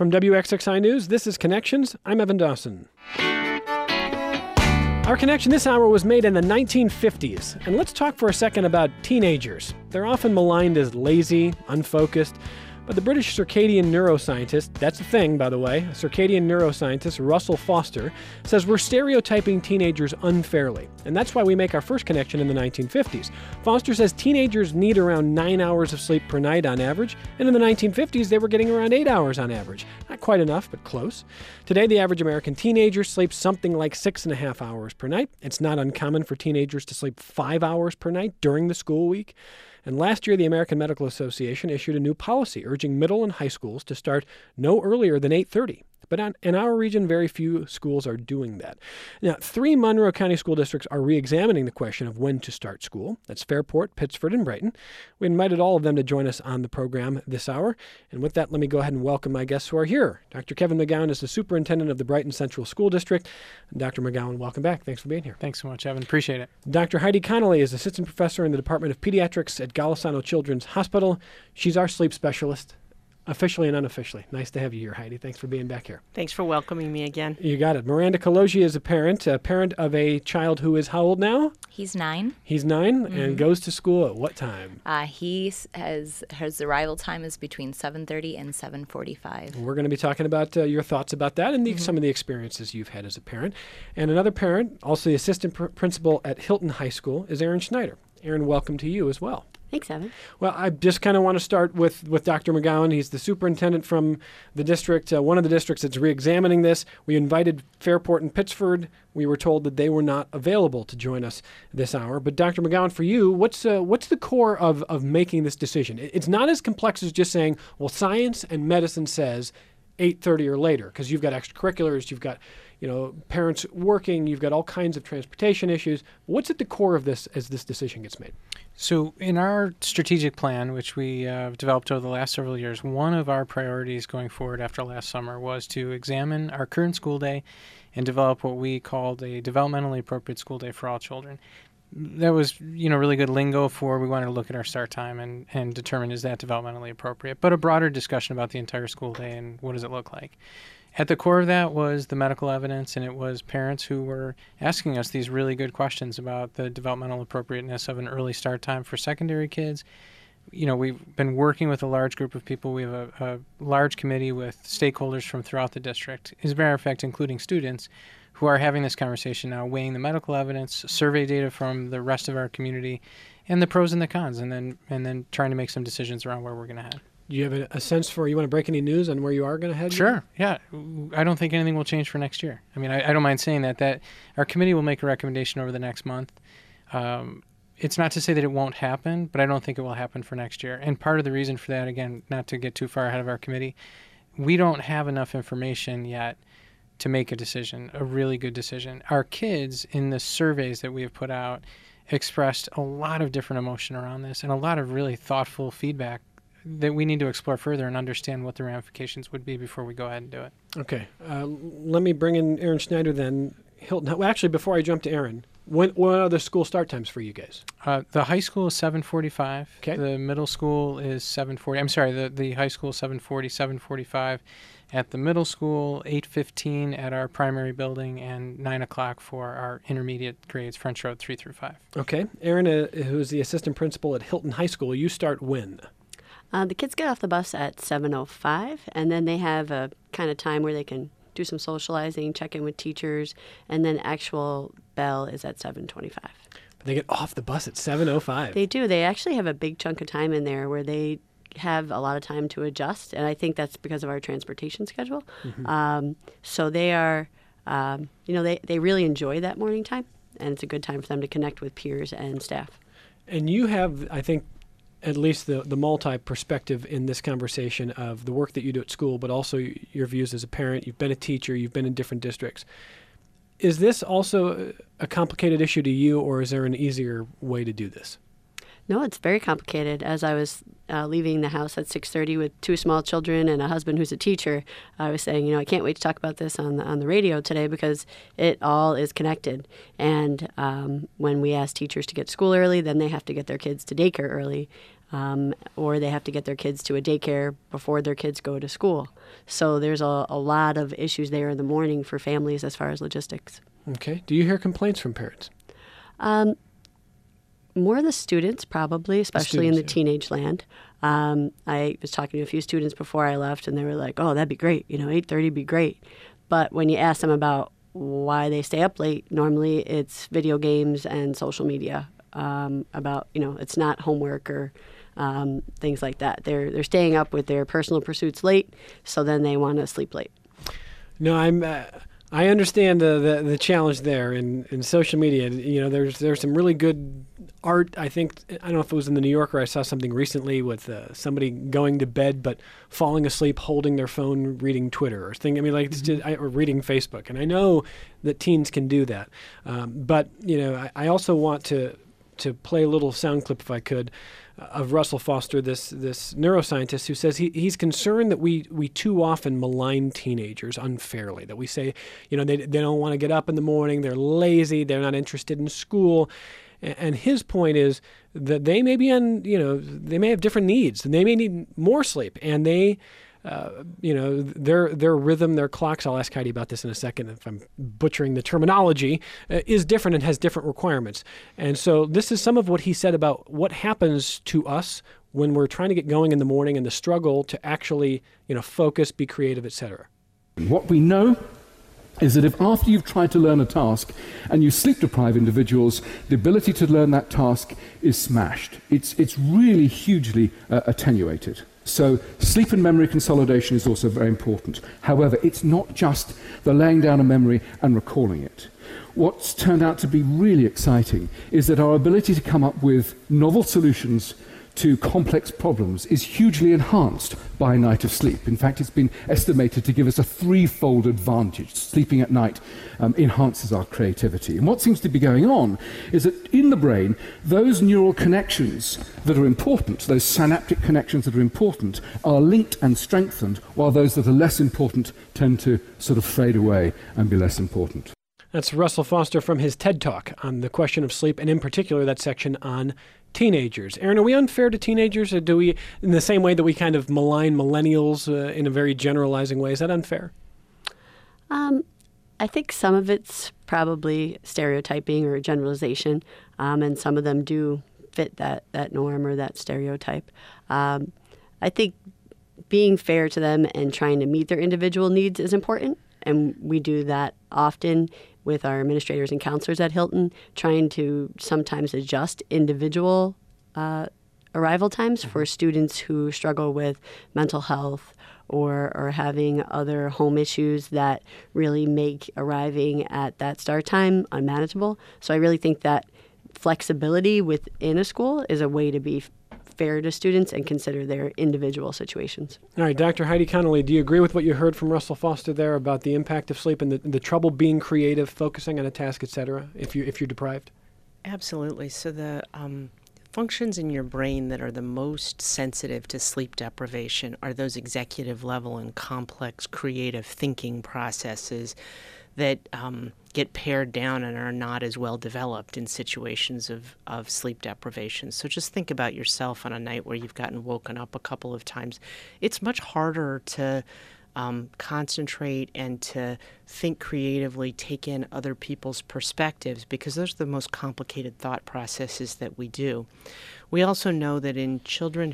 From WXXI News, this is Connections. I'm Evan Dawson. Our connection this hour was made in the 1950s, and let's talk for a second about teenagers. They're often maligned as lazy, unfocused, but the British circadian neuroscientist, that's a thing, by the way, a circadian neuroscientist, Russell Foster, says we're stereotyping teenagers unfairly, and that's why we make our first connection in the 1950s. Foster says teenagers need around 9 hours of sleep per night on average, and in the 1950s they were getting around 8 hours on average. Not quite enough, but close. Today, the average American teenager sleeps something like 6.5 hours per night. It's not uncommon for teenagers to sleep 5 hours per night during the school week. And last year, the American Medical Association issued a new policy urging middle and high schools to start no earlier than 8:30. But in our region, very few schools are doing that. Now, 3 Monroe County school districts are re-examining the question of when to start school. That's Fairport, Pittsford, and Brighton. We invited all of them to join us on the program this hour. And with that, let me go ahead and welcome my guests who are here. Dr. Kevin McGowan is the superintendent of the Brighton Central School District. Dr. McGowan, welcome back. Thanks for being here. Thanks so much, Evan. Appreciate it. Dr. Heidi Connolly is assistant professor in the Department of Pediatrics at Golisano Children's Hospital. She's our sleep specialist. Officially and unofficially. Nice to have you here, Heidi. Thanks for being back here. Thanks for welcoming me again. You got it. Miranda Kaloji is a parent of a child who is how old now? He's 9. He's 9 and goes to school at what time? His arrival time is between 7:30 and 7:45. We're going to be talking about your thoughts about that and some of the experiences you've had as a parent. And another parent, also the assistant principal at Hilton High School, is Aaron Schneider. Aaron, welcome to you as well. Thanks, Evan. Well, I just kind of want to start with Dr. McGowan. He's the superintendent from the district, one of the districts that's re-examining this. We invited Fairport and Pittsford. We were told that they were not available to join us this hour. But Dr. McGowan, for you, what's the core of making this decision? It's not as complex as just saying, well, science and medicine says 8:30 or later, because you've got extracurriculars, you've got parents working, you've got all kinds of transportation issues. What's at the core of this as this decision gets made? So in our strategic plan, which we developed over the last several years, one of our priorities going forward after last summer was to examine our current school day and develop what we called a developmentally appropriate school day for all children. That was, really good lingo for we wanted to look at our start time and determine is that developmentally appropriate, but a broader discussion about the entire school day and what does it look like. At the core of that was the medical evidence, and it was parents who were asking us these really good questions about the developmental appropriateness of an early start time for secondary kids. We've been working with a large group of people. We have a large committee with stakeholders from throughout the district, as a matter of fact, including students, who are having this conversation now, weighing the medical evidence, survey data from the rest of our community, and the pros and the cons, and then trying to make some decisions around where we're going to head. Do you have a sense for, you want to break any news on where you are going to head? Sure, yeah. I don't think anything will change for next year. I mean, I don't mind saying that our committee will make a recommendation over the next month. It's not to say that it won't happen, but I don't think it will happen for next year. And part of the reason for that, again, not to get too far ahead of our committee, we don't have enough information yet to make a decision, a really good decision. Our kids, in the surveys that we have put out, expressed a lot of different emotion around this and a lot of really thoughtful feedback that we need to explore further and understand what the ramifications would be before we go ahead and do it. Okay. Let me bring in Aaron Schneider then. Hilton. Well, actually, before I jump to Aaron, what are the school start times for you guys? The high school is 7:45. Okay. The middle school is 7:40. I'm sorry, the high school is 7:40, 7:45. At the middle school, 8:15 at our primary building, and 9 o'clock for our intermediate grades, French Road 3 through 5. Okay. Aaron, who's the assistant principal at Hilton High School, you start when? The kids get off the bus at 7:05, and then they have a kind of time where they can do some socializing, check in with teachers, and then actual bell is at 7:25. But they get off the bus at 7:05. They do. They actually have a big chunk of time in there where they have a lot of time to adjust, and I think that's because of our transportation schedule. Mm-hmm. So they are, they really enjoy that morning time, and it's a good time for them to connect with peers and staff. And you have, I think, at least the multi-perspective in this conversation of the work that you do at school, but also your views as a parent. You've been a teacher. You've been in different districts. Is this also a complicated issue to you, or is there an easier way to do this? No, it's very complicated. As I was leaving the house at 6:30 with 2 small children and a husband who's a teacher, I was saying, I can't wait to talk about this on the radio today because it all is connected. And when we ask teachers to get to school early, then they have to get their kids to daycare early. or they have to get their kids to a daycare before their kids go to school. So there's a lot of issues there in the morning for families as far as logistics. Okay. Do you hear complaints from parents? More the students, probably, especially in the students, yeah. teenage land. I was talking to a few students before I left, and they were like, "Oh, that'd be great. 8:30 would be great." But when you ask them about why they stay up late, normally it's video games and social media. About it's not homework or things like that. They're staying up with their personal pursuits late, so then they want to sleep late. No, I understand the challenge there in social media. There's some really good art. I don't know if it was in the New Yorker. I saw something recently with somebody going to bed but falling asleep, holding their phone, reading Twitter or thing. I mean, it's just, or reading Facebook. And I know that teens can do that, but I also want to play a little sound clip, if I could, of Russell Foster, this neuroscientist, who says he's concerned that we too often malign teenagers unfairly, that we say, they don't want to get up in the morning, they're lazy, they're not interested in school. And his point is that they may be they may have different needs, and they may need more sleep, and they their rhythm, their clocks, I'll ask Heidi about this in a second if I'm butchering the terminology, is different and has different requirements. And so this is some of what he said about what happens to us when we're trying to get going in the morning and the struggle to actually, focus, be creative, etc. What we know is that if after you've tried to learn a task and you sleep-deprive individuals, the ability to learn that task is smashed. It's really hugely attenuated. So sleep and memory consolidation is also very important. However, it's not just the laying down of memory and recalling it. What's turned out to be really exciting is that our ability to come up with novel solutions to complex problems is hugely enhanced by a night of sleep. In fact, it's been estimated to give us a threefold advantage. Sleeping at night enhances our creativity. And what seems to be going on is that in the brain, those neural connections that are important, those synaptic connections that are important, are linked and strengthened, while those that are less important tend to sort of fade away and be less important. That's Russell Foster from his TED Talk on the question of sleep, and in particular that section on teenagers. Erin, are we unfair to teenagers, or do we, in the same way that we kind of malign millennials in a very generalizing way, is that unfair? I think some of it's probably stereotyping or generalization, and some of them do fit that norm or that stereotype. I think being fair to them and trying to meet their individual needs is important, and we do that often with our administrators and counselors at Hilton, trying to sometimes adjust individual arrival times for students who struggle with mental health or having other home issues that really make arriving at that start time unmanageable. So I really think that flexibility within a school is a way to be fair to students and consider their individual situations. All right, Dr. Heidi Connolly, do you agree with what you heard from Russell Foster there about the impact of sleep and the trouble being creative, focusing on a task, etc., if you're deprived? Absolutely. So the functions in your brain that are the most sensitive to sleep deprivation are those executive level and complex creative thinking processes that get pared down and are not as well developed in situations of sleep deprivation. So just think about yourself on a night where you've gotten woken up a couple of times. It's much harder to concentrate and to think creatively, take in other people's perspectives, because those are the most complicated thought processes that we do. We also know that in children,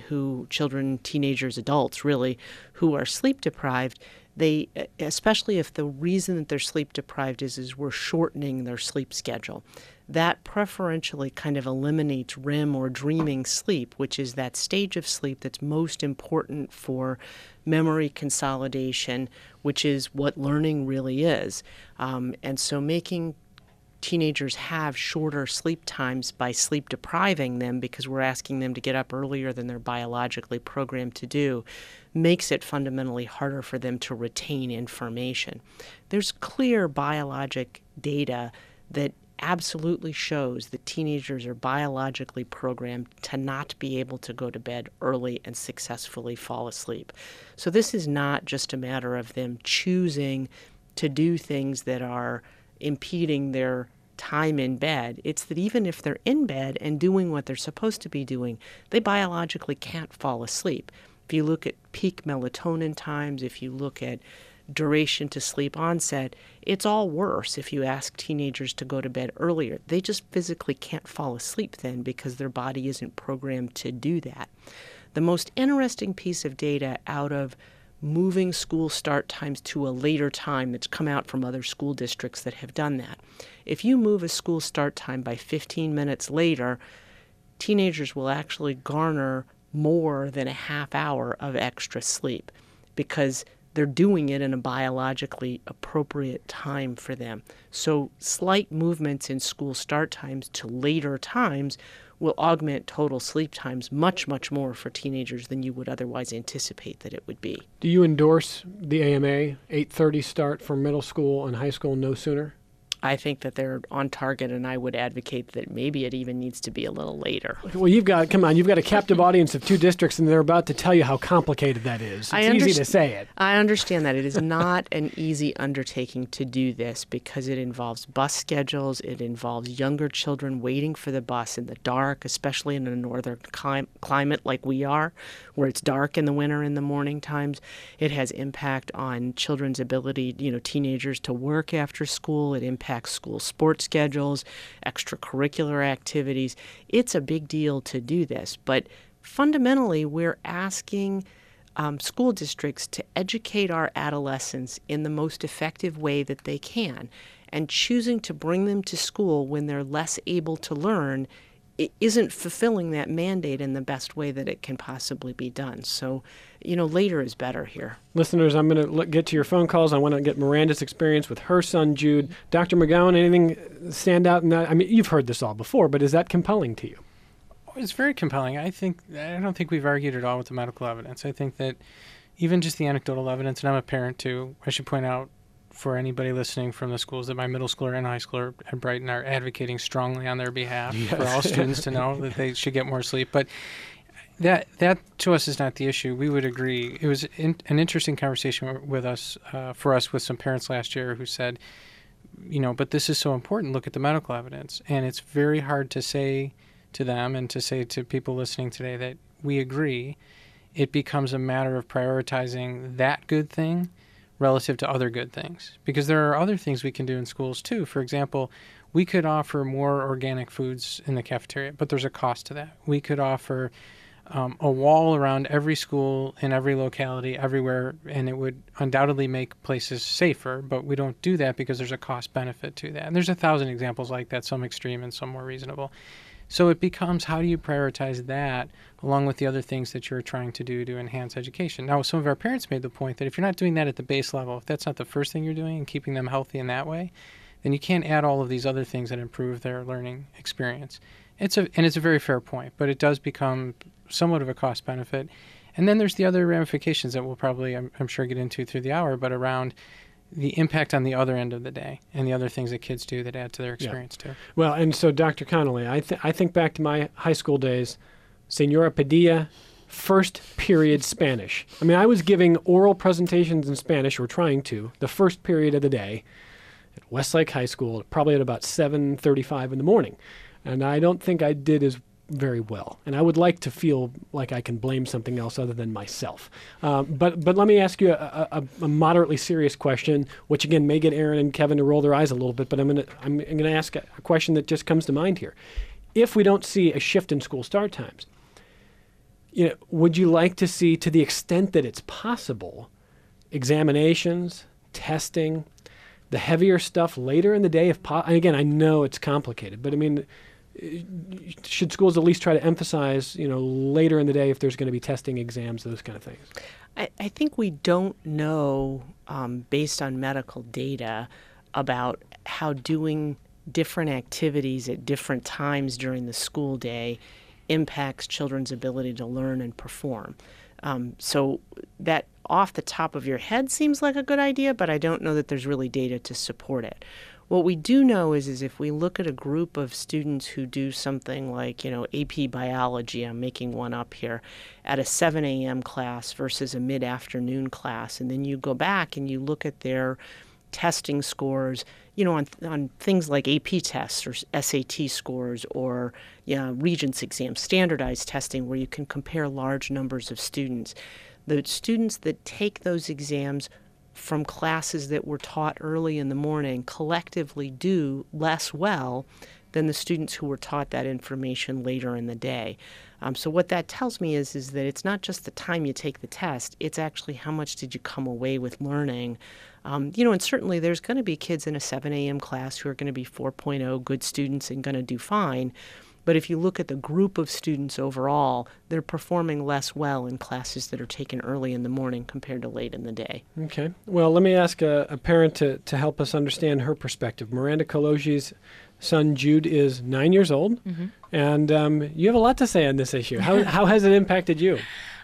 teenagers, adults really, who are sleep deprived, they, especially if the reason that they're sleep deprived is we're shortening their sleep schedule. That preferentially kind of eliminates REM or dreaming sleep, which is that stage of sleep that's most important for memory consolidation, which is what learning really is. And so making teenagers have shorter sleep times by sleep depriving them, because we're asking them to get up earlier than they're biologically programmed to do, makes it fundamentally harder for them to retain information. There's clear biologic data that absolutely shows that teenagers are biologically programmed to not be able to go to bed early and successfully fall asleep. So this is not just a matter of them choosing to do things that are impeding their time in bed. It's that even if they're in bed and doing what they're supposed to be doing, they biologically can't fall asleep. If you look at peak melatonin times, if you look at duration to sleep onset, it's all worse if you ask teenagers to go to bed earlier. They just physically can't fall asleep then because their body isn't programmed to do that. The most interesting piece of data out of moving school start times to a later time that's come out from other school districts that have done that. If you move a school start time by 15 minutes later, teenagers will actually garner more than a half hour of extra sleep because they're doing it in a biologically appropriate time for them. So slight movements in school start times to later times will augment total sleep times much, much more for teenagers than you would otherwise anticipate that it would be. Do you endorse the AMA 8:30 start for middle school and high school, no sooner? I think that they're on target, and I would advocate that maybe it even needs to be a little later. Well, you've got a captive audience of 2 districts, and they're about to tell you how complicated that is. It's easy to say it. I understand that. It is not an easy undertaking to do this because it involves bus schedules. It involves younger children waiting for the bus in the dark, especially in a northern climate like we are, where it's dark in the winter in the morning times. It has impact on children's ability, teenagers to work after school. It impacts school sports schedules, extracurricular activities. It's a big deal to do this, but fundamentally we're asking school districts to educate our adolescents in the most effective way that they can, and choosing to bring them to school when they're less able to learn it isn't fulfilling that mandate in the best way that it can possibly be done. So, later is better here. Listeners, I'm going to get to your phone calls. I want to get Miranda's experience with her son, Jude. Dr. McGowan, anything stand out in that? I mean, you've heard this all before, but is that compelling to you? It's very compelling. I don't think we've argued at all with the medical evidence. I think that even just the anecdotal evidence, and I'm a parent too, I should point out for anybody listening from the schools that my middle schooler and high schooler at Brighton are advocating strongly on their behalf for all students to know that they should get more sleep. But that to us is not the issue. We would agree. It was an interesting conversation with us, with some parents last year who said, but this is so important. Look at the medical evidence. And it's very hard to say to them and to say to people listening today that we agree. It becomes a matter of prioritizing that good thing relative to other good things, because there are other things we can do in schools too. For example, we could offer more organic foods in the cafeteria, but there's a cost to that. We could offer a wall around every school in every locality everywhere, and it would undoubtedly make places safer, but we don't do that because there's a cost benefit to that. And there's 1,000 examples like that, some extreme and some more reasonable. So it becomes, how do you prioritize that along with the other things that you're trying to do to enhance education? Now, some of our parents made the point that if you're not doing that at the base level, if that's not the first thing you're doing and keeping them healthy in that way, then you can't add all of these other things that improve their learning experience. It's a very fair point, but it does become somewhat of a cost benefit. And then there's the other ramifications that we'll probably, I'm sure, get into through the hour, but around the impact on the other end of the day and the other things that kids do that add to their experience too. Well, and so Dr. Connolly, I think back to my high school days, Senora Padilla, first period Spanish. I mean, I was giving oral presentations in Spanish, or trying to, the first period of the day at Westlake High School, probably at about 7:35 in the morning. And I don't think I did as very well. And I would like to feel like I can blame something else other than myself. But let me ask you a moderately serious question, which again may get Aaron and Kevin to roll their eyes a little bit, but I'm gonna ask a question that just comes to mind here. If we don't see a shift in school start times, would you like to see, to the extent that it's possible, examinations, testing, the heavier stuff later in the day? And again, I know it's complicated, but I mean, should schools at least try to emphasize, later in the day if there's going to be testing, exams, those kind of things? I think we don't know, based on medical data, about how doing different activities at different times during the school day impacts children's ability to learn and perform. So that off the top of your head seems like a good idea, but I don't know that there's really data to support it. What we do know is if we look at a group of students who do something like, AP biology, I'm making one up here, at a 7 a.m. class versus a mid-afternoon class, and then you go back and you look at their testing scores, on things like AP tests or SAT scores or Regents exams, standardized testing where you can compare large numbers of students. The students that take those exams from classes that were taught early in the morning collectively do less well than the students who were taught that information later in the day. So what that tells me is that it's not just the time you take the test, it's actually how much did you come away with learning. And certainly there's going to be kids in a 7 a.m. class who are going to be 4.0 good students and going to do fine. But if you look at the group of students overall, they're performing less well in classes that are taken early in the morning compared to late in the day. Okay. Well, let me ask a parent to help us understand her perspective. Miranda Kalogi's son, Jude, is 9 years old, and you have a lot to say on this issue. How has it impacted you?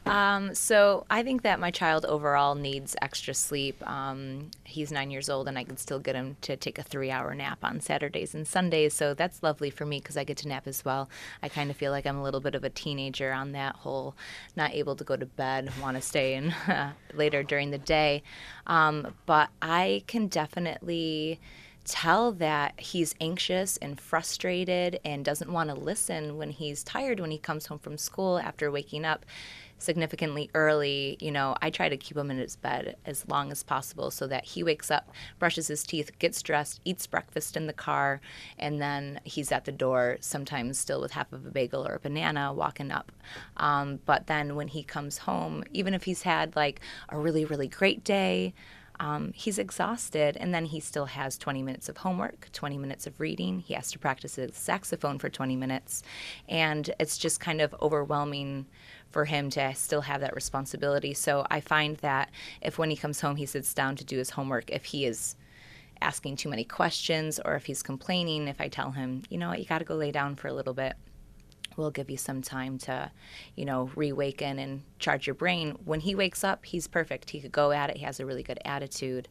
So I think that my child overall needs extra sleep. He's 9 years old, and I can still get him to take a 3-hour nap on Saturdays and Sundays. So that's lovely for me because I get to nap as well. I kind of feel like I'm a little bit of a teenager on that whole not able to go to bed, want to stay in later during the day. But I can definitely tell that he's anxious and frustrated and doesn't want to listen when he's tired when he comes home from school after waking up significantly early. I try to keep him in his bed as long as possible so that he wakes up, brushes his teeth, gets dressed, eats breakfast in the car, and then he's at the door, sometimes still with half of a bagel or a banana, walking up. But then when he comes home, even if he's had like a really, really great day, he's exhausted, and then he still has 20 minutes of homework, 20 minutes of reading. He has to practice his saxophone for 20 minutes, and it's just kind of overwhelming for him to still have that responsibility. So I find that if when he comes home he sits down to do his homework, if he is asking too many questions or if he's complaining, if I tell him, you got to go lay down for a little bit, we'll give you some time to, reawaken and charge your brain. When he wakes up, he's perfect. He could go at it. He has a really good attitude.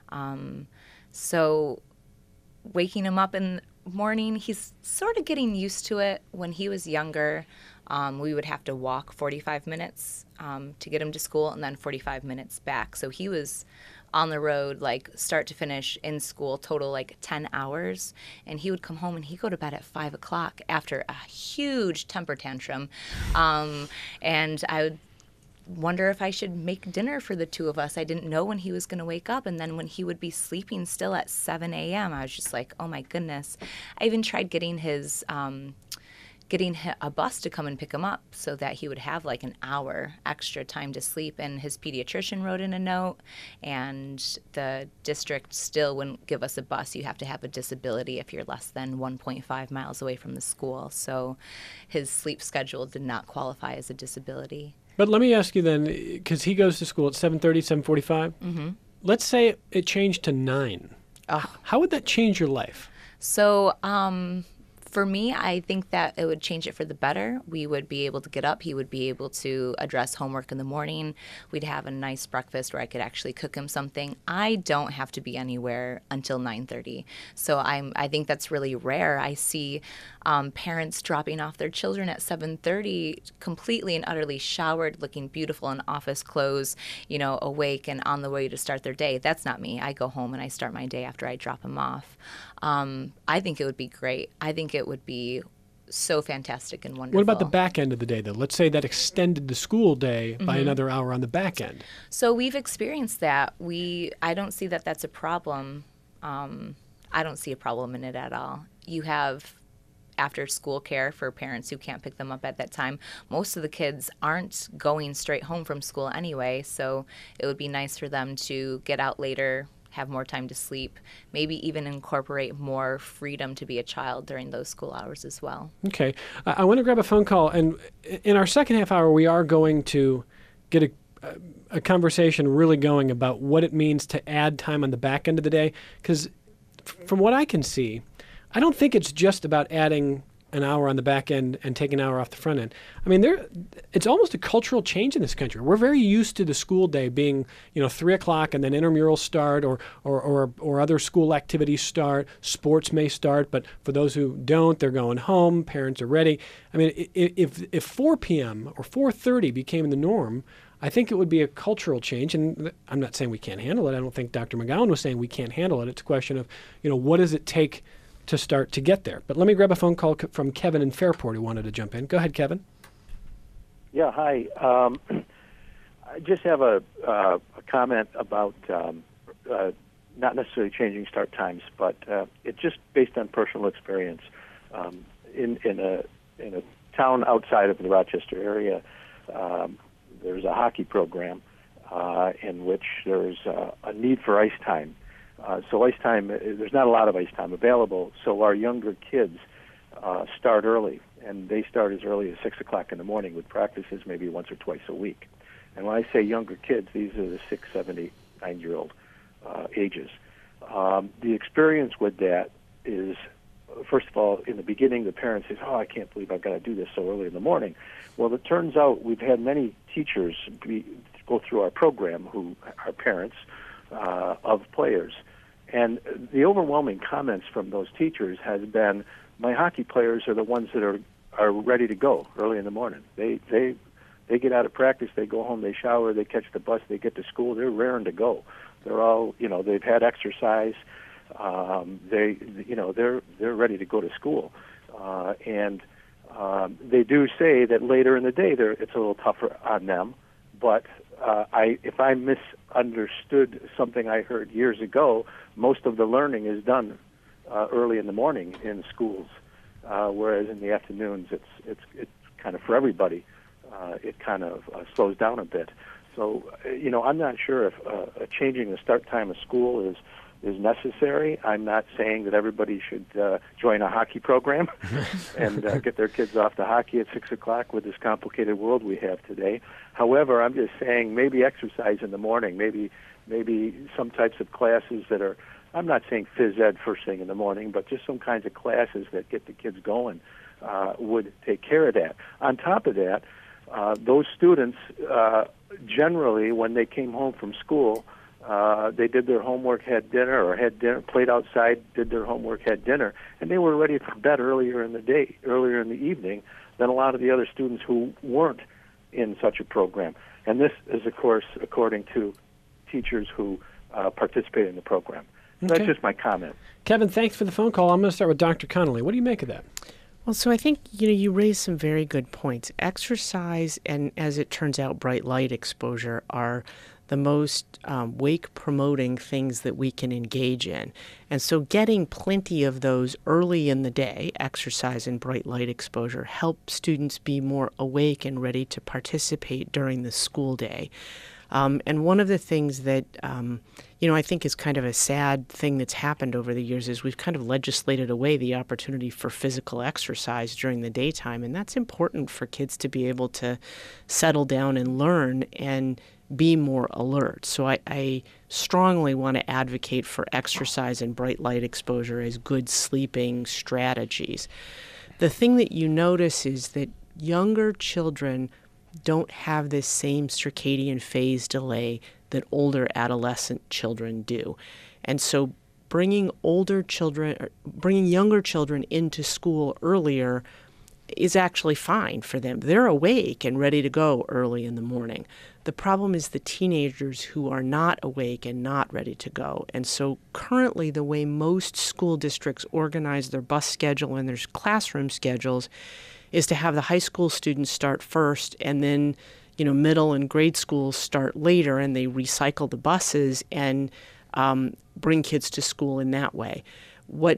So waking him up in the morning, he's sort of getting used to it. When he was younger, we would have to walk 45 minutes to get him to school and then 45 minutes back. So he was on the road, like start to finish in school, total like 10 hours. And he would come home and he'd go to bed at 5 o'clock after a huge temper tantrum. And I would wonder if I should make dinner for the two of us. I didn't know when he was going to wake up. And then when he would be sleeping still at 7 a.m., I was just like, oh my goodness. I even tried getting a bus to come and pick him up so that he would have like an hour extra time to sleep. And his pediatrician wrote in a note, and the district still wouldn't give us a bus. You have to have a disability if you're less than 1.5 miles away from the school. So his sleep schedule did not qualify as a disability. But let me ask you then, because he goes to school at 7:30, 7:45. Mm-hmm. Let's say it changed to 9. How would that change your life? So, for me, I think that it would change it for the better. We would be able to get up. He would be able to address homework in the morning. We'd have a nice breakfast where I could actually cook him something. I don't have to be anywhere until 9:30. So I think that's really rare. I see parents dropping off their children at 7:30 completely and utterly showered, looking beautiful in office clothes, awake and on the way to start their day. That's not me. I go home and I start my day after I drop him off. I think it would be great. I think it would be so fantastic and wonderful. What about the back end of the day, though? Let's say that extended the school day by another hour on the back end. So we've experienced that. I don't see that that's a problem. I don't see a problem in it at all. You have after school care for parents who can't pick them up at that time. Most of the kids aren't going straight home from school anyway, so it would be nice for them to get out later, have more time to sleep, maybe even incorporate more freedom to be a child during those school hours as well. Okay. I want to grab a phone call, and in our second half hour, we are going to get a conversation really going about what it means to add time on the back end of the day, because from what I can see, I don't think it's just about adding an hour on the back end and taking an hour off the front end. I mean, it's almost a cultural change in this country. We're very used to the school day being, 3 o'clock and then intramurals start or other school activities start. Sports may start, but for those who don't, they're going home. Parents are ready. I mean, if 4 p.m. or 4:30 became the norm, I think it would be a cultural change, and I'm not saying we can't handle it. I don't think Dr. McGowan was saying we can't handle it. It's a question of, what does it take to start to get there? But let me grab a phone call from Kevin in Fairport who wanted to jump in. Go ahead, Kevin. Yeah, hi. I just have a comment about not necessarily changing start times, but it's just based on personal experience. In a town outside of the Rochester area, there's a hockey program in which there's a need for ice time. So ice time, there's not a lot of ice time available, so our younger kids start early, and they start as early as 6 o'clock in the morning with practices maybe once or twice a week. And when I say younger kids, these are the 6, 7, 8, 9-year-old ages. The experience with that is, first of all, in the beginning, the parent says, I can't believe I've got to do this so early in the morning. Well, it turns out we've had many teachers go through our program who are parents of players. And the overwhelming comments from those teachers has been, my hockey players are the ones that are ready to go early in the morning. They get out of practice, they go home, they shower, they catch the bus, they get to school, they're raring to go. They're all, they've had exercise, they're ready to go to school. And they do say that later in the day it's a little tougher on them, but if I misunderstood something I heard years ago, most of the learning is done early in the morning in schools, whereas in the afternoons it's kind of for everybody. It kind of slows down a bit. So, I'm not sure if changing the start time of school is necessary. I'm not saying that everybody should join a hockey program and get their kids off to hockey at 6 o'clock with this complicated world we have today. However, I'm just saying maybe exercise in the morning, maybe some types of classes that are, I'm not saying phys ed first thing in the morning, but just some kinds of classes that get the kids going would take care of that. On top of that, those students generally, when they came home from school, they did their homework, had dinner, played outside, did their homework, had dinner, and they were ready for bed earlier in the evening than a lot of the other students who weren't in such a program. And this is, of course, according to teachers who participate in the program. So Okay. That's just my comment. Kevin, thanks for the phone call. I'm going to start with Dr. Connolly. What do you make of that? Well, so I think, you raised some very good points. Exercise and, as it turns out, bright light exposure are the most wake-promoting things that we can engage in. And so getting plenty of those early in the day, exercise and bright light exposure, help students be more awake and ready to participate during the school day. And one of the things that, I think is kind of a sad thing that's happened over the years is we've kind of legislated away the opportunity for physical exercise during the daytime. And that's important for kids to be able to settle down and learn and be more alert. So I strongly want to advocate for exercise and bright light exposure as good sleeping strategies. The thing that you notice is that younger children don't have this same circadian phase delay that older adolescent children do. And so bringing younger children into school earlier is actually fine for them. They're awake and ready to go early in the morning. The problem is the teenagers who are not awake and not ready to go. And so currently the way most school districts organize their bus schedule and their classroom schedules is to have the high school students start first, and then middle and grade schools start later, and they recycle the buses and bring kids to school in that way. What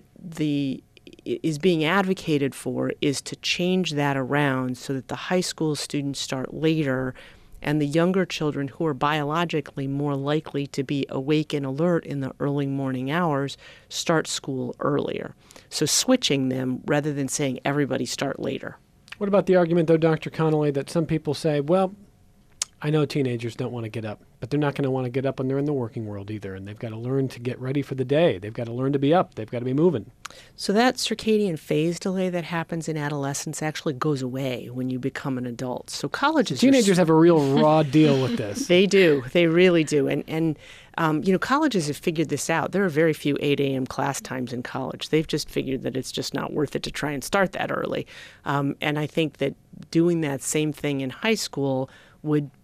is being advocated for is to change that around so that the high school students start later, and the younger children who are biologically more likely to be awake and alert in the early morning hours start school earlier. So switching them rather than saying everybody start later. What about the argument, though, Dr. Connolly, that some people say, well, I know teenagers don't want to get up, but they're not going to want to get up when they're in the working world either, and they've got to learn to get ready for the day. They've got to learn to be up. They've got to be moving. So that circadian phase delay that happens in adolescence actually goes away when you become an adult. So colleges... Teenagers have a real raw deal with this. They do. They really do. And colleges have figured this out. There are very few 8 a.m. class times in college. They've just figured that it's just not worth it to try and start that early. And I think that doing that same thing in high school would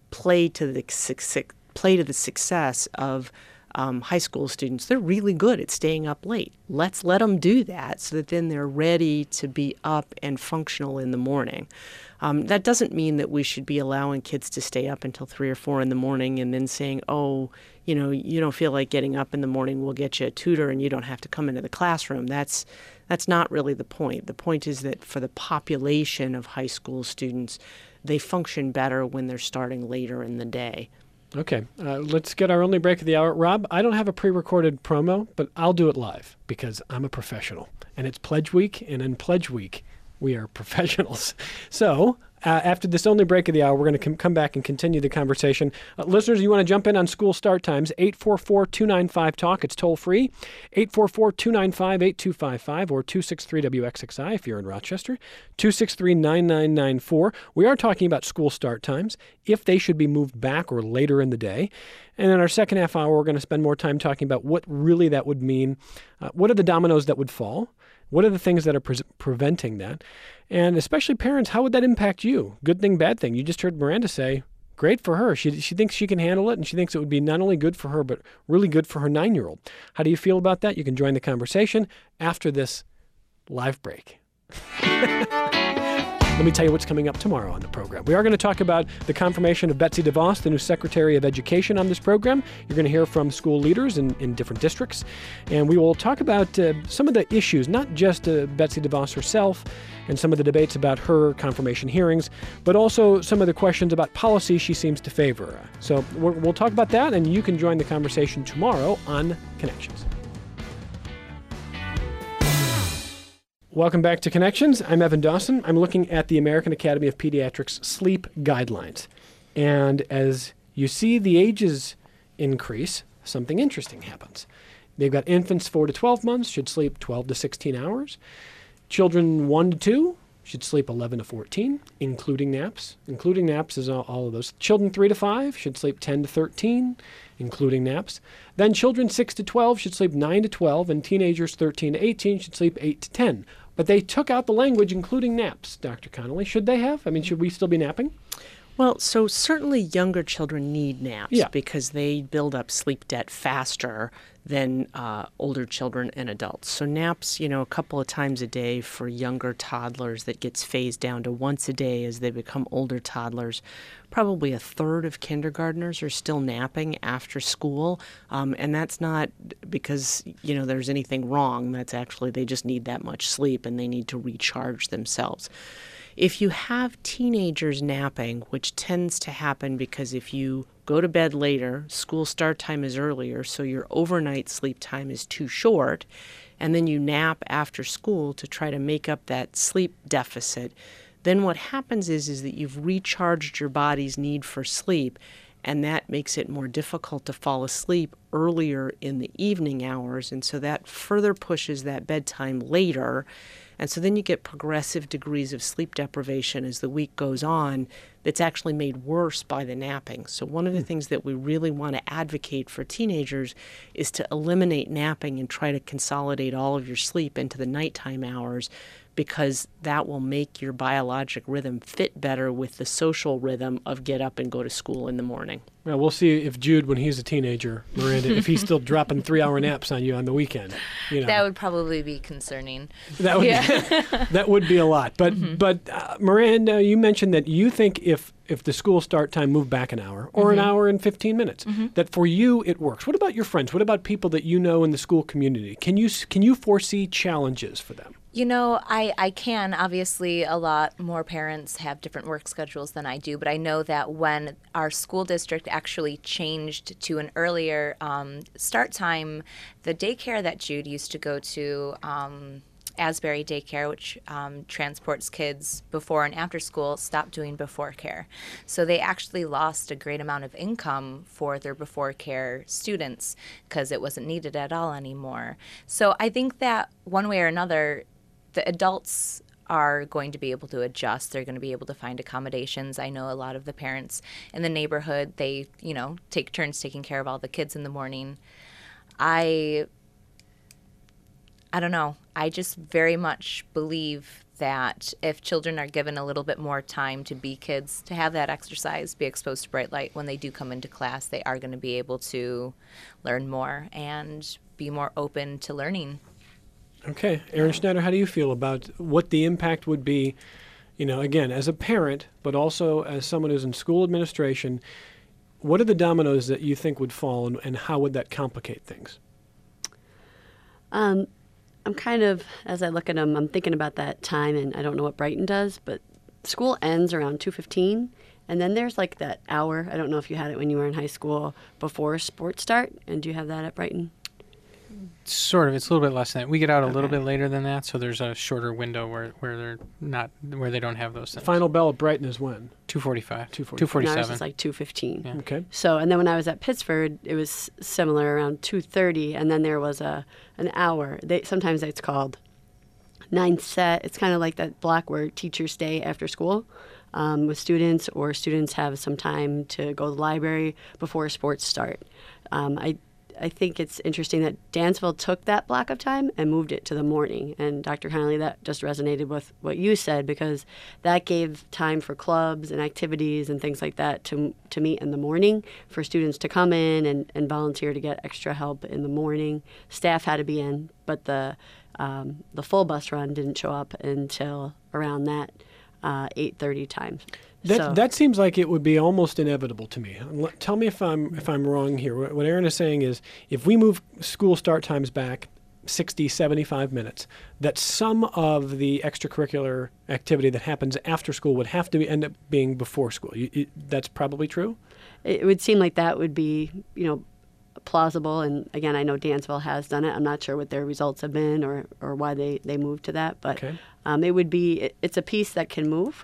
play to the success of high school students. They're really good at staying up late. Let's let them do that so that then they're ready to be up and functional in the morning. That doesn't mean that we should be allowing kids to stay up until 3 or 4 in the morning and then saying, oh, you don't feel like getting up in the morning, we'll get you a tutor and you don't have to come into the classroom. That's not really the point. The point is that for the population of high school students, they function better when they're starting later in the day. Okay, let's get our only break of the hour. Rob, I don't have a pre-recorded promo, but I'll do it live because I'm a professional. And it's Pledge Week, and in Pledge Week, we are professionals. So after this only break of the hour, we're going to come back and continue the conversation. Listeners, you want to jump in on school start times, 844-295-TALK. It's toll free, 844-295-8255 or 263-WXXI if you're in Rochester, 263-9994. We are talking about school start times, if they should be moved back or later in the day. And in our second half hour, we're going to spend more time talking about what really that would mean. What are the dominoes that would fall? What are the things that are preventing that? And especially parents, how would that impact you? Good thing, bad thing. You just heard Miranda say, great for her. She thinks she can handle it, and she thinks it would be not only good for her, but really good for her 9-year-old. How do you feel about that? You can join the conversation after this live break. Let me tell you what's coming up tomorrow on the program. We are going to talk about the confirmation of Betsy DeVos, the new Secretary of Education, on this program. You're going to hear from school leaders in different districts. And we will talk about some of the issues, not just Betsy DeVos herself and some of the debates about her confirmation hearings, but also some of the questions about policy she seems to favor. So we'll talk about that, and you can join the conversation tomorrow on Connections. Welcome back to Connections. I'm Evan Dawson. I'm looking at the American Academy of Pediatrics sleep guidelines. And as you see the ages increase, something interesting happens. They've got infants 4 to 12 months should sleep 12 to 16 hours. Children 1 to 2 should sleep 11 to 14, including naps. Including naps is all of those. Children 3 to 5 should sleep 10 to 13, including naps. Then children 6 to 12 should sleep 9 to 12, and teenagers 13 to 18 should sleep 8 to 10. But they took out the language, including naps, Dr. Connolly. Should they have? I mean, should we still be napping? Well, so certainly younger children need naps because they build up sleep debt faster than older children and adults. So naps, a couple of times a day for younger toddlers, that gets phased down to once a day as they become older toddlers. Probably a third of kindergartners are still napping after school. And that's not because, there's anything wrong. That's actually, they just need that much sleep and they need to recharge themselves. If you have teenagers napping, which tends to happen because if you go to bed later, school start time is earlier, so your overnight sleep time is too short, and then you nap after school to try to make up that sleep deficit, then what happens is that you've recharged your body's need for sleep, and that makes it more difficult to fall asleep earlier in the evening hours, and so that further pushes that bedtime later. And so then you get progressive degrees of sleep deprivation as the week goes on that's actually made worse by the napping. So one of the things that we really want to advocate for teenagers is to eliminate napping and try to consolidate all of your sleep into the nighttime hours, because that will make your biologic rhythm fit better with the social rhythm of get up and go to school in the morning. Well, we'll see if Jude, when he's a teenager, Miranda, if he's still dropping 3-hour naps on you on the weekend. That would probably be concerning. That would, that would be a lot. But Miranda, you mentioned that you think if the school start time moved back an hour or an hour and 15 minutes, that for you it works. What about your friends? What about people that you know in the school community? Can you foresee challenges for them? I can. Obviously, a lot more parents have different work schedules than I do, but I know that when our school district actually changed to an earlier start time, the daycare that Jude used to go to, Asbury Daycare, which transports kids before and after school, stopped doing before care. So they actually lost a great amount of income for their before care students because it wasn't needed at all anymore. So I think that one way or another, the adults are going to be able to adjust. They're going to be able to find accommodations. I know a lot of the parents in the neighborhood, they, take turns taking care of all the kids in the morning. I don't know. I just very much believe that if children are given a little bit more time to be kids, to have that exercise, be exposed to bright light, when they do come into class, they are going to be able to learn more and be more open to learning. Okay. Aaron Schneider, how do you feel about what the impact would be, again, as a parent, but also as someone who's in school administration? What are the dominoes that you think would fall, and how would that complicate things? I'm kind of, as I look at them, I'm thinking about that time, and I don't know what Brighton does, but school ends around 2:15, and then there's like that hour. I don't know if you had it when you were in high school before sports start, and do you have that at Brighton? Sort of. It's a little bit less than that. We get out a little bit later than that, so there's a shorter window where they don't have those things. Final bell at Brighton is when? 2:45. 2:47. No, ours is like 2:15. Yeah. Okay. So, and then when I was at Pittsford, it was similar, around 2:30, and then there was an hour. Sometimes it's called 9 set. It's kind of like that block where teachers stay after school with students, or students have some time to go to the library before sports start. I think it's interesting that Dansville took that block of time and moved it to the morning. And Dr. Connolly, that just resonated with what you said, because that gave time for clubs and activities and things like that to meet in the morning, for students to come in and volunteer to get extra help in the morning. Staff had to be in, but the full bus run didn't show up until around that 8:30 time. That seems like it would be almost inevitable to me. Tell me if I'm wrong here. What Aaron is saying is, if we move school start times back 60, 75 minutes, that some of the extracurricular activity that happens after school would have to end up being before school. That's probably true? It would seem like that would be, plausible. And again, I know Dansville has done it. I'm not sure what their results have been or why they moved to that. But okay. It's a piece that can move.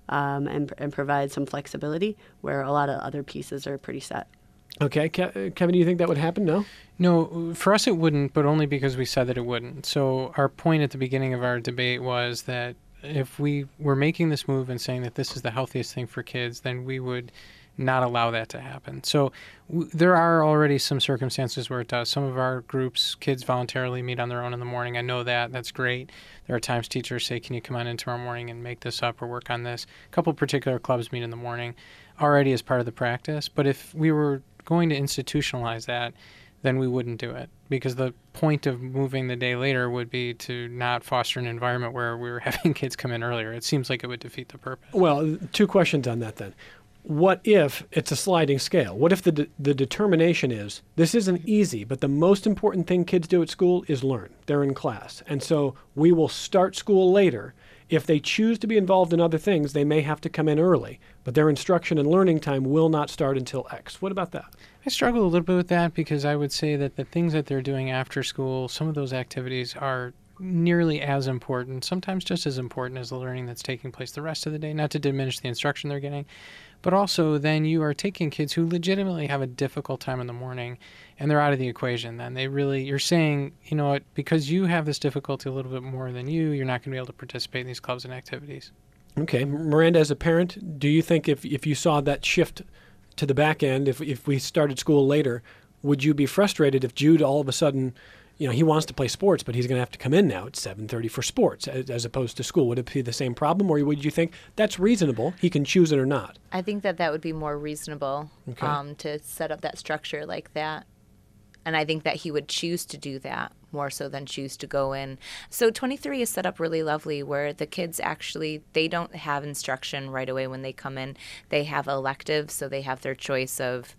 And provide some flexibility, where a lot of other pieces are pretty set. Okay. Kevin, do you think that would happen? No? No, for us it wouldn't, but only because we said that it wouldn't. So our point at the beginning of our debate was that if we were making this move and saying that this is the healthiest thing for kids, then we would not allow that to happen. So there are already some circumstances where it does. Some of our groups, kids voluntarily meet on their own in the morning. I know that. That's great. There are times teachers say, can you come on in tomorrow morning and make this up or work on this? A couple particular clubs meet in the morning already as part of the practice. But if we were going to institutionalize that, then we wouldn't do it, because the point of moving the day later would be to not foster an environment where we were having kids come in earlier. It seems like it would defeat the purpose. Well, two questions on that then. What if it's a sliding scale? What if the determination is, this isn't easy, but the most important thing kids do at school is learn. They're in class. And so we will start school later. If they choose to be involved in other things, they may have to come in early, but their instruction and learning time will not start until X. What about that? I struggle a little bit with that, because I would say that the things that they're doing after school, some of those activities are nearly as important, sometimes just as important as the learning that's taking place the rest of the day, not to diminish the instruction they're getting. But also, then you are taking kids who legitimately have a difficult time in the morning, and they're out of the equation. Then you're saying, you know what, because you have this difficulty a little bit more than you're not going to be able to participate in these clubs and activities. Okay. Miranda, as a parent, do you think if you saw that shift to the back end, if we started school later, would you be frustrated if Jude all of a sudden, he wants to play sports, but he's going to have to come in now at 7:30 for sports as opposed to school? Would it be the same problem, or would you think that's reasonable? He can choose it or not. I think that would be more reasonable, okay. To set up that structure like that. And I think that he would choose to do that more so than choose to go in. So 23 is set up really lovely, where the kids actually, they don't have instruction right away when they come in. They have electives, so they have their choice of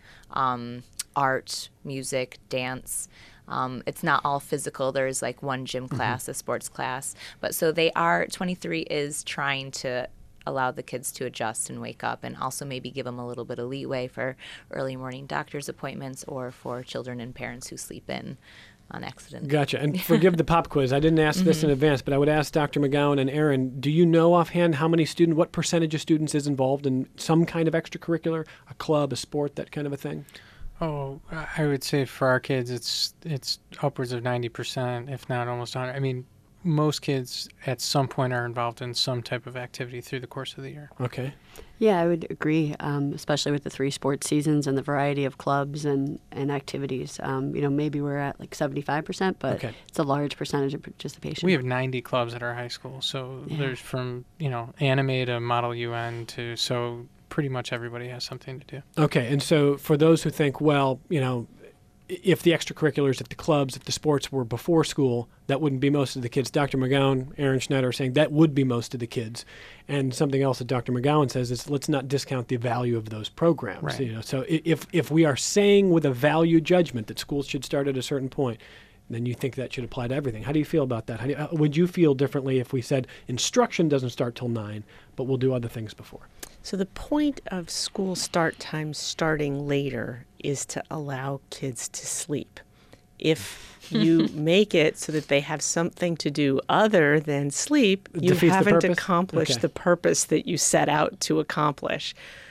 art, music, dance. It's not all physical. There's like one gym class, a sports class. But so 23 is trying to allow the kids to adjust and wake up, and also maybe give them a little bit of leeway for early morning doctor's appointments, or for children and parents who sleep in on accident. Gotcha. And forgive the pop quiz. I didn't ask this in advance, but I would ask Dr. McGowan and Aaron, do you know offhand what percentage of students is involved in some kind of extracurricular, a club, a sport, that kind of a thing? Oh, I would say for our kids, it's upwards of 90%, if not almost 100%. I mean, most kids at some point are involved in some type of activity through the course of the year. Okay. Yeah, I would agree, especially with the 3 sports seasons and the variety of clubs and activities. Maybe we're at like 75%, but it's a large percentage of participation. We have 90 clubs at our high school, so there's from, anime to Model UN so pretty much everybody has something to do. Okay, and so for those who think, well, if the extracurriculars, if the clubs, if the sports were before school, that wouldn't be most of the kids. Dr. McGowan, Aaron Schneider are saying that would be most of the kids. And something else that Dr. McGowan says is let's not discount the value of those programs. Right. So if we are saying with a value judgment that schools should start at a certain point, then you think that should apply to everything. How do you feel about that? Would you feel differently if we said instruction doesn't start till 9, but we'll do other things before? So the point of school start time starting later is to allow kids to sleep. If you make it so that they have something to do other than sleep, you haven't accomplished the purpose that you set out to accomplish.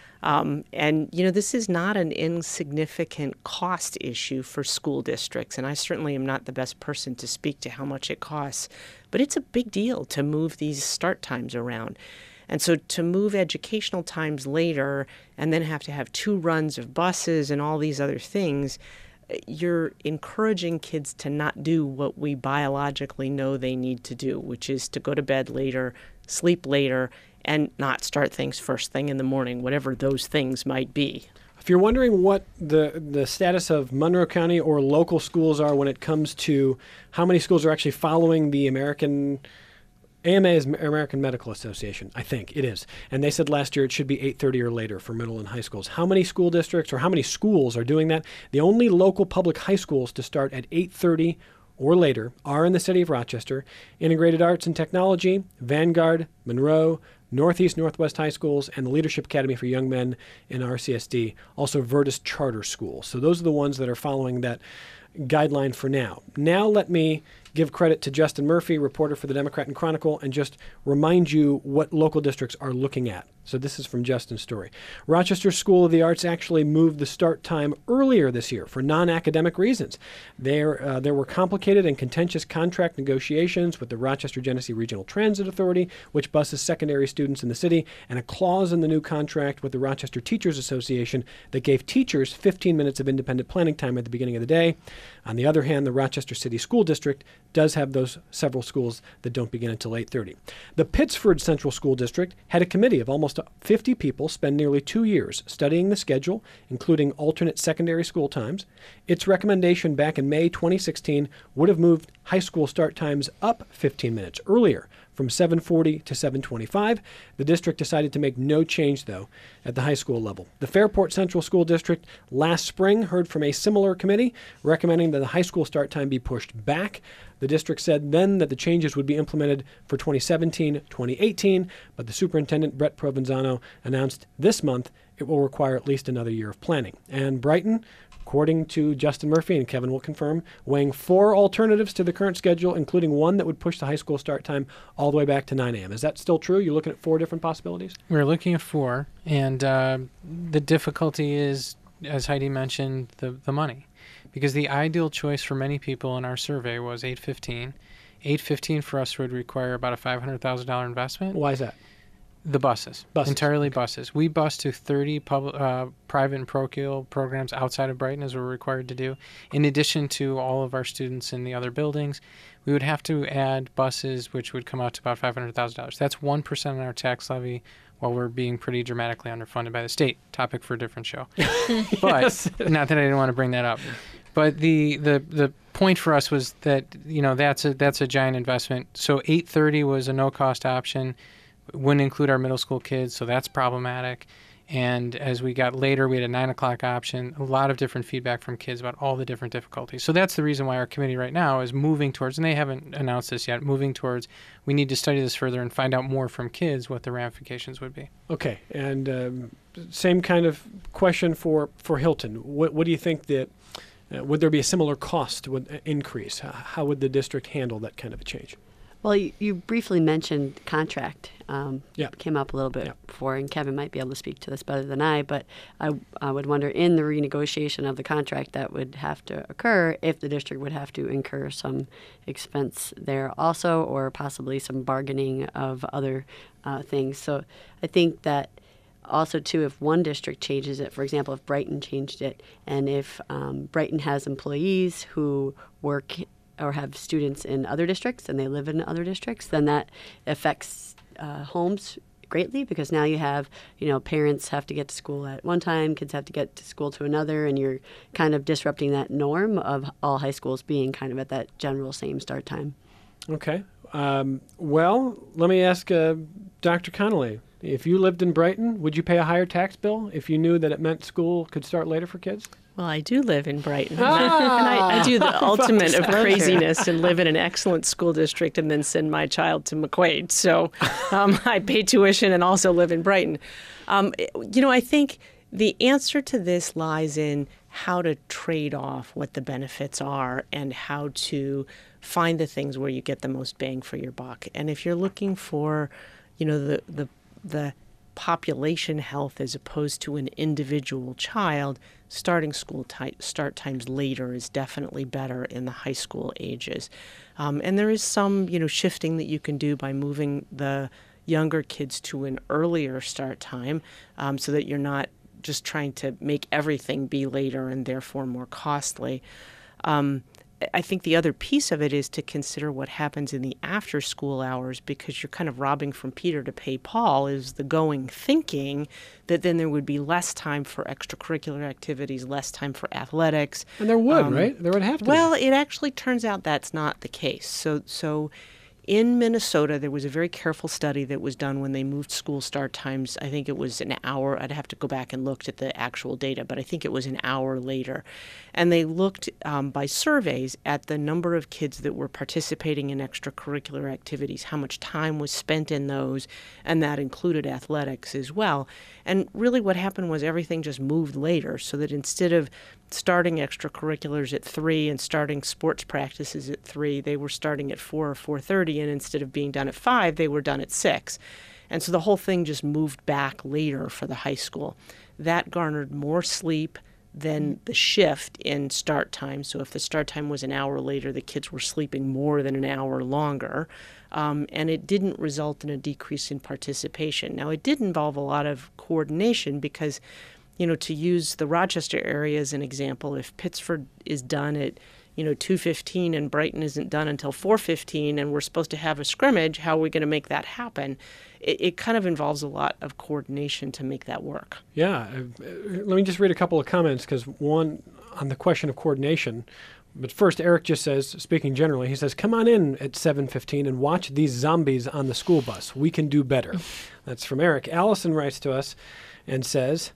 This is not an insignificant cost issue for school districts, and I certainly am not the best person to speak to how much it costs, but it's a big deal to move these start times around. And so to move educational times later and then have to have 2 runs of buses and all these other things, you're encouraging kids to not do what we biologically know they need to do, which is to go to bed later, sleep later, and not start things first thing in the morning, whatever those things might be. If you're wondering what the status of Monroe County or local schools are when it comes to how many schools are actually following the AMA is American Medical Association, I think it is. And they said last year it should be 8:30 or later for middle and high schools. How many school districts or how many schools are doing that? The only local public high schools to start at 8:30 or later are in the city of Rochester, Integrated Arts and Technology, Vanguard, Monroe, Northeast Northwest High Schools, and the Leadership Academy for Young Men in RCSD, also Virtus Charter School. So those are the ones that are following that guideline for now. Now let me give credit to Justin Murphy, reporter for the Democrat and Chronicle, and just remind you what local districts are looking at. So this is from Justin's story. Rochester School of the Arts actually moved the start time earlier this year for non-academic reasons. There were complicated and contentious contract negotiations with the Rochester Genesee Regional Transit Authority, which buses secondary students in the city, and a clause in the new contract with the Rochester Teachers Association that gave teachers 15 minutes of independent planning time at the beginning of the day. On the other hand, the Rochester City School District does have those several schools that don't begin until 8:30. The Pittsford Central School District had a committee of almost 50 people spend nearly 2 years studying the schedule, including alternate secondary school times. Its recommendation back in May 2016 would have moved high school start times up 15 minutes earlier, from 7:40 to 7:25. The district decided to make no change, though, at the high school level. The Fairport Central School District last spring heard from a similar committee recommending that the high school start time be pushed back. The district said then that the changes would be implemented for 2017-2018, but the superintendent, Brett Provenzano, announced this month it will require at least another year of planning. And Brighton, according to Justin Murphy, and Kevin will confirm, weighing 4 alternatives to the current schedule, including one that would push the high school start time all the way back to 9 a.m. Is that still true? You're looking at 4 different possibilities? We're looking at 4, and the difficulty is, as Heidi mentioned, the money. Because the ideal choice for many people in our survey was 8:15. 8:15 for us would require about a $500,000 investment. Why is that? The buses. Entirely buses. We bus to 30 private and parochial programs outside of Brighton, as we're required to do. In addition to all of our students in the other buildings, we would have to add buses, which would come out to about $500,000. That's 1% on our tax levy, while we're being pretty dramatically underfunded by the state. Topic for a different show. But Yes. not that I didn't want to bring that up. But the point for us was that, that's a giant investment. So 8:30 was a no-cost option. It wouldn't include our middle school kids, so that's problematic. And as we got later, we had a 9 o'clock option, a lot of different feedback from kids about all the different difficulties. So that's the reason why our committee right now is moving towards, and they haven't announced this yet, moving towards, we need to study this further and find out more from kids what the ramifications would be. Okay, and same kind of question for Hilton. What do you think that, would there be a similar cost increase? How would the district handle that kind of a change? Well, you briefly mentioned contract. Yeah. Came up a little bit before, and Kevin might be able to speak to this better than I, but I would wonder, in the renegotiation of the contract that would have to occur, if the district would have to incur some expense there also, or possibly some bargaining of other things. So I think that also, too, if one district changes it, for example, if Brighton changed it, and if Brighton has employees who work or have students in other districts and they live in other districts, then that affects homes greatly, because now you have, parents have to get to school at one time, kids have to get to school to another, and you're kind of disrupting that norm of all high schools being kind of at that general same start time. Okay. Well, let me ask Dr. Connolly. If you lived in Brighton, would you pay a higher tax bill if you knew that it meant school could start later for kids? Well, I do live in Brighton, and I do the ultimate of craziness and live in an excellent school district and then send my child to McQuaid. So I pay tuition and also live in Brighton. I think the answer to this lies in how to trade off what the benefits are and how to find the things where you get the most bang for your buck. And if you're looking for, the population health as opposed to an individual child, starting school start times later is definitely better in the high school ages. And there is some, shifting that you can do by moving the younger kids to an earlier start time so that you're not just trying to make everything be later and therefore more costly. I think the other piece of it is to consider what happens in the after school hours, because you're kind of robbing from Peter to pay Paul, is the going thinking that then there would be less time for extracurricular activities, less time for athletics. And there would, right? There would have to be. Well, it actually turns out that's not the case. So in Minnesota, there was a very careful study that was done when they moved school start times. I think it was an hour. I'd have to go back and look at the actual data, but I think it was an hour later. And they looked by surveys at the number of kids that were participating in extracurricular activities, how much time was spent in those, and that included athletics as well. And really what happened was everything just moved later, so that instead of starting extracurriculars at 3 and starting sports practices at 3, they were starting at 4 or 4:30, and instead of being done at 5, they were done at 6. And so the whole thing just moved back later for the high school. That garnered more sleep than the shift in start time. So if the start time was an hour later, the kids were sleeping more than an hour longer. And it didn't result in a decrease in participation. Now, it did involve a lot of coordination because, to use the Rochester area as an example, if Pittsford is done at 2:15 and Brighton isn't done until 4:15 and we're supposed to have a scrimmage, how are we going to make that happen? It kind of involves a lot of coordination to make that work. Yeah. Let me just read a couple of comments, because one on the question of coordination. But first, Eric just says, speaking generally, he says, come on in at 7:15 and watch these zombies on the school bus. We can do better. That's from Eric. Allison writes to us and says,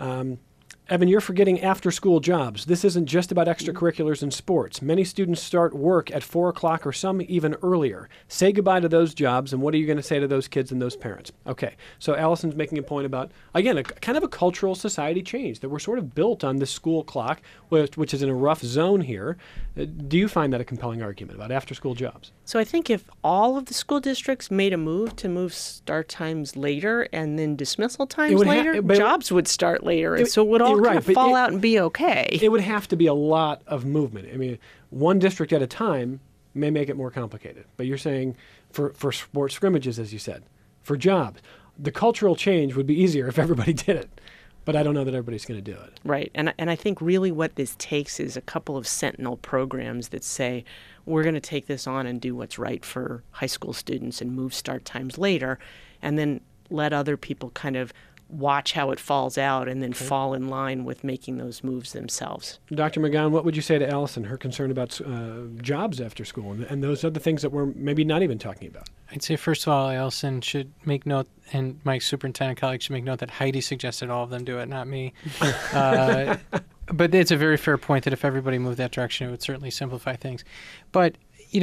Evan, you're forgetting after-school jobs. This isn't just about extracurriculars and sports. Many students start work at 4 o'clock or some even earlier. Say goodbye to those jobs, and what are you going to say to those kids and those parents? Okay, so Allison's making a point about, again, a kind of a cultural society change, that we're sort of built on this school clock, which is in a rough zone here. Do you find that a compelling argument about after-school jobs? So I think if all of the school districts made a move to move start times later and then dismissal times later, jobs would start later. And so it would all kind of fall out and be okay. It would have to be a lot of movement. I mean, one district at a time may make it more complicated. But you're saying for sports scrimmages, as you said, for jobs, the cultural change would be easier if everybody did it. But I don't know that everybody's going to do it. Right. And I think really what this takes is a couple of sentinel programs that say, we're going to take this on and do what's right for high school students and move start times later, and then let other people kind of watch how it falls out and then fall in line with making those moves themselves. Dr. McGowan, what would you say to Allison, her concern about jobs after school and those other things that we're maybe not even talking about? I'd say, first of all, Allison should make note, and my superintendent colleagues should make note that Heidi suggested all of them do it, not me. But it's a very fair point that if everybody moved that direction, it would certainly simplify things. But,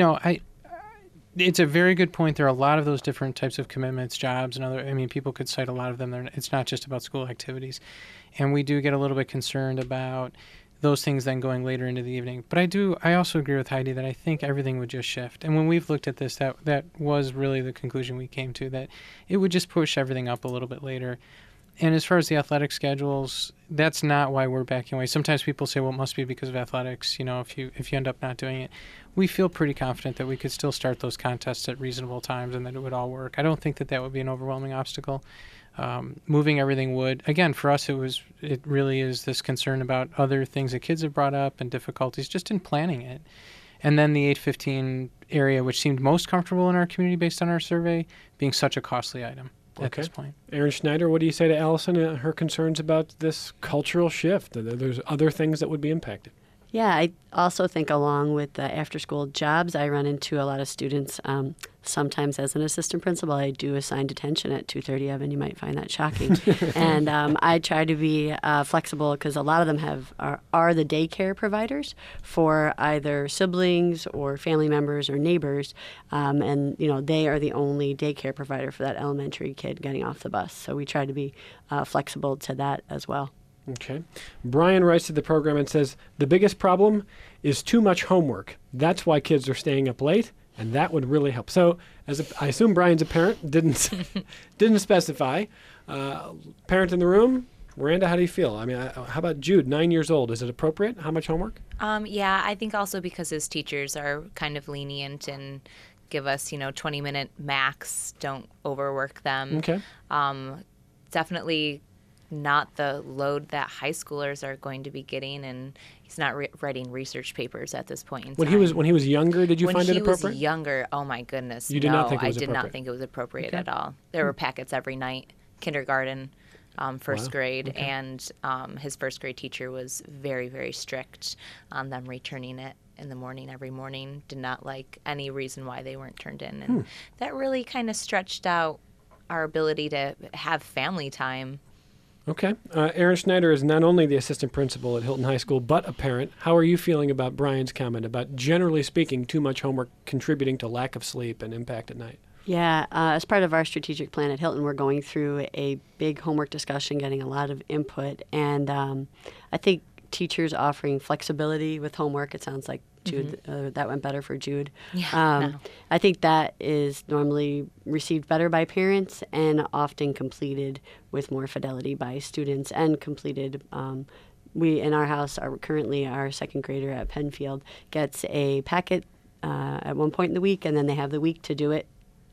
it's a very good point. There are a lot of those different types of commitments, jobs, and other. I mean, people could cite a lot of them. It's not just about school activities. And we do get a little bit concerned about those things then going later into the evening. But I also agree with Heidi that I think everything would just shift. And when we've looked at this, that was really the conclusion we came to, that it would just push everything up a little bit later. And as far as the athletic schedules, that's not why we're backing away. Sometimes people say, well, it must be because of athletics, if you end up not doing it. We feel pretty confident that we could still start those contests at reasonable times and that it would all work. I don't think that would be an overwhelming obstacle. Moving everything would. Again, for us, it really is this concern about other things that kids have brought up and difficulties just in planning it. And then the 8:15 area, which seemed most comfortable in our community based on our survey, being such a costly item at this point. Aaron Schneider, what do you say to Allison and her concerns about this cultural shift? There's other things that would be impacted. Yeah, I also think along with the after-school jobs, I run into a lot of students. Sometimes as an assistant principal, I do assign detention at 2:30. Evan, you might find that shocking. And I try to be flexible because a lot of them are the daycare providers for either siblings or family members or neighbors. And, they are the only daycare provider for that elementary kid getting off the bus. So we try to be flexible to that as well. Okay. Brian writes to the program and says, the biggest problem is too much homework. That's why kids are staying up late, and that would really help. So, I assume Brian's a parent, didn't specify. Parent in the room, Miranda, how do you feel? I mean, how about Jude, 9 years old? Is it appropriate? How much homework? Yeah, I think also because his teachers are kind of lenient and give us, 20-minute max, don't overwork them. Okay. Definitely not the load that high schoolers are going to be getting, and he's not writing research papers at this point in time. When he was younger, did you find it appropriate? When he was younger, oh my goodness, you did not think it was I did appropriate. not think it was appropriate at all. There were packets every night, kindergarten, first grade, and his first grade teacher was very, very strict on them returning it in the morning every morning. Did not like any reason why they weren't turned in, and that really kind of stretched out our ability to have family time. Okay. Aaron Schneider is not only the assistant principal at Hilton High School, but a parent. How are you feeling about Brian's comment about, generally speaking, too much homework contributing to lack of sleep and impact at night? Yeah, as part of our strategic plan at Hilton, we're going through a big homework discussion, getting a lot of input. And I think teachers offering flexibility with homework, it sounds like Jude, that went better for Jude. Yeah, I think that is normally received better by parents and often completed with more fidelity by students and completed. We, in our house, currently our second grader at Penfield gets a packet at one point in the week, and then they have the week to do it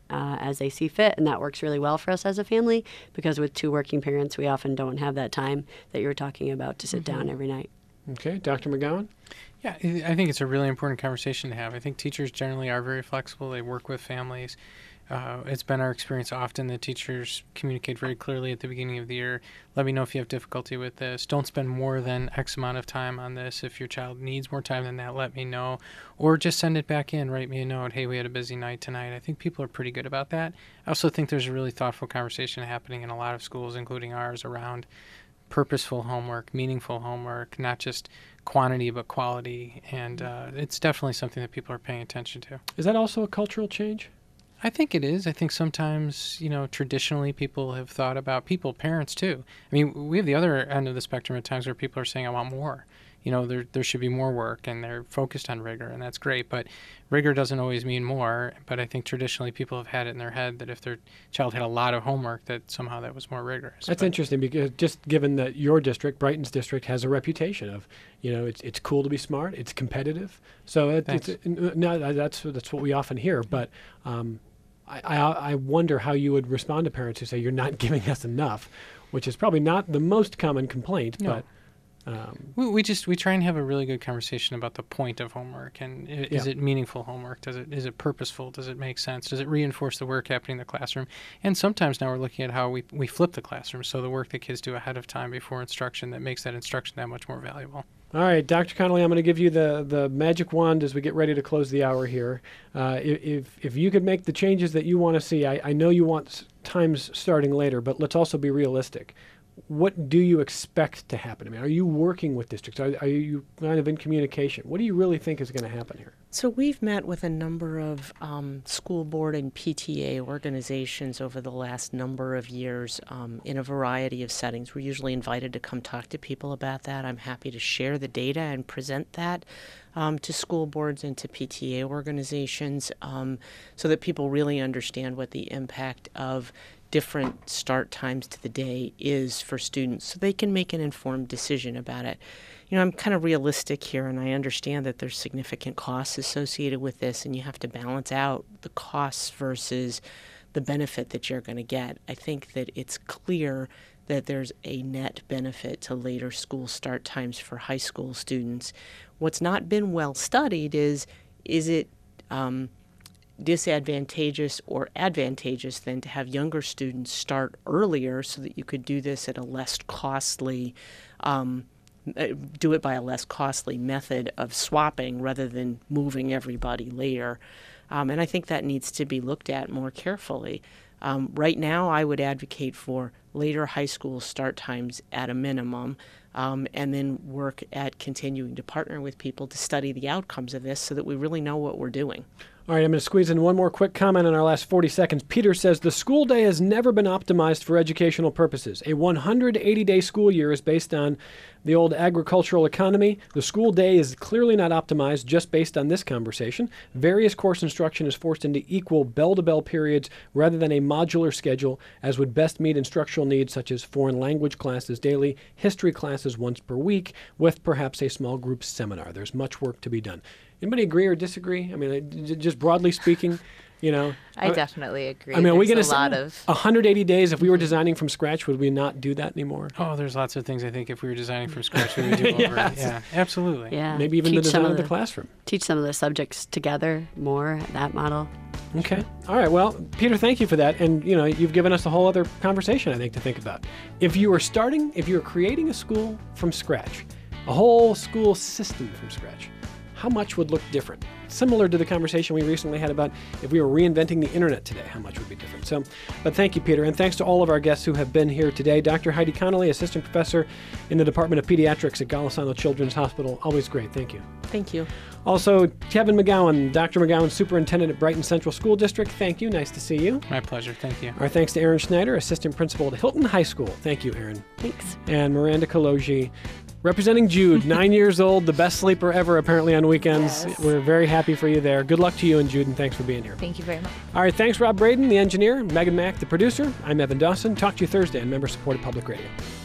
as they see fit, and that works really well for us as a family because with two working parents, we often don't have that time that you were talking about to sit down every night. Okay, Dr. McGowan? Yeah, I think it's a really important conversation to have. I think teachers generally are very flexible. They work with families. It's been our experience often that teachers communicate very clearly at the beginning of the year. Let me know if you have difficulty with this. Don't spend more than X amount of time on this. If your child needs more time than that, let me know. Or just send it back in. Write me a note. Hey, we had a busy night tonight. I think people are pretty good about that. I also think there's a really thoughtful conversation happening in a lot of schools, including ours, around purposeful homework, meaningful homework, not just quantity but quality. And it's definitely something that people are paying attention to. Is that also a cultural change? I think it is. I think sometimes, traditionally people have thought about parents too. I mean, we have the other end of the spectrum at times where people are saying, I want more. There should be more work, and they're focused on rigor, and that's great. But rigor doesn't always mean more. But I think traditionally people have had it in their head that if their child had a lot of homework, that somehow that was more rigorous. That's interesting because just given that your district, Brighton's district, has a reputation of, it's cool to be smart, it's competitive. So that's what we often hear. But I wonder how you would respond to parents who say you're not giving us enough, which is probably not the most common complaint, no. But. We try and have a really good conversation about the point of homework and is it meaningful homework? Is it purposeful? Does it make sense? Does it reinforce the work happening in the classroom? And sometimes now we're looking at how we flip the classroom, so the work that kids do ahead of time before instruction that makes that instruction that much more valuable. All right, Dr. Connolly, I'm going to give you the magic wand as we get ready to close the hour here. If you could make the changes that you want to see, I know you want times starting later, but let's also be realistic. what do you expect to happen? I mean, are you working with districts? Are you kind of in communication? What do you really think is going to happen here? So we've met with a number of school board and PTA organizations over the last number of years in a variety of settings. We're usually invited to come talk to people about that. I'm happy to share the data and present that to school boards and to PTA organizations so that people really understand what the impact of different start times to the day is for students so they can make an informed decision about it. You know, I'm kind of realistic here, and I understand that there's significant costs associated with this, and you have to balance out the costs versus the benefit that you're going to get. I think that it's clear that there's a net benefit to later school start times for high school students. What's not been well studied is it disadvantageous or advantageous then to have younger students start earlier so that you could do this at a less costly do it by a less costly method of swapping rather than moving everybody later. And I think that needs to be looked at more carefully. Right now, I would advocate for later high school start times at a minimum, and then work at continuing to partner with people to study the outcomes of this so that we really know what we're doing. All right, I'm going to squeeze in one more quick comment in our last 40 seconds. Peter says, the school day has never been optimized for educational purposes. A 180-day school year is based on the old agricultural economy. The school day is clearly not optimized just based on this conversation. Various course instruction is forced into equal bell-to-bell periods rather than a modular schedule, as would best meet instructional needs such as foreign language classes daily, history classes once per week, with perhaps a small group seminar. There's much work to be done. Anybody agree or disagree? I mean, just broadly speaking, you know. I definitely agree. I mean, are we going to a lot of 180 days? If we were designing from scratch, would we not do that anymore? Oh, there's lots of things I think if we were designing from scratch, we would do over. Yes. Yeah, absolutely. Yeah. Maybe even the Teach some design of the classroom. Teach some of the subjects together more, that model. Okay. All right. Well, Peter, thank you for that. And, you know, you've given us a whole other conversation, I think, to think about. If you were creating a school from scratch, a whole school system from scratch, how much would look different? Similar to the conversation we recently had about if we were reinventing the internet today, how much would be different? So, but thank you, Peter. And thanks to all of our guests who have been here today. Dr. Heidi Connolly, Assistant Professor in the Department of Pediatrics at Golisano Children's Hospital. Always great. Thank you. Thank you. Also, Kevin McGowan, Dr. McGowan, Superintendent at Brighton Central School District. Thank you. Nice to see you. My pleasure. Thank you. Our thanks to Aaron Schneider, Assistant Principal at Hilton High School. Thank you, Aaron. Thanks. And Miranda Kaloji, representing Jude, 9 years old, the best sleeper ever apparently on weekends. Yes. We're very happy for you there. Good luck to you and Jude, and thanks for being here. Thank you very much. All right, thanks Rob Braden, the engineer, Megan Mack, the producer. I'm Evan Dawson. Talk to you Thursday on member-supported public radio.